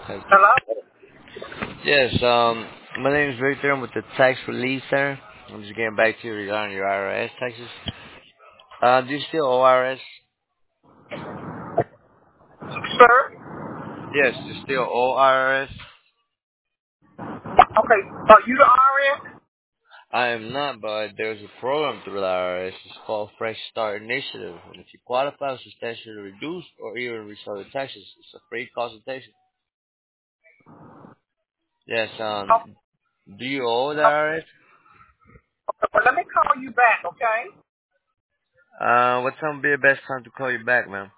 Hi. Hello? Yes, my name is Victor. I'm with the tax relief center. I'm just getting back to you regarding your IRS taxes. Do you still owe IRS? Sir? Yes, you still owe IRS? Okay. You the RN? I am not, but there's a program through the IRS. It's called Fresh Start Initiative. And if you qualify for substantially reduced or even restore the taxes, it's a free consultation. Yes, Oh, do you owe the okay. IRS? Well, let me call you back, okay? What time would be the best time to call you back, ma'am?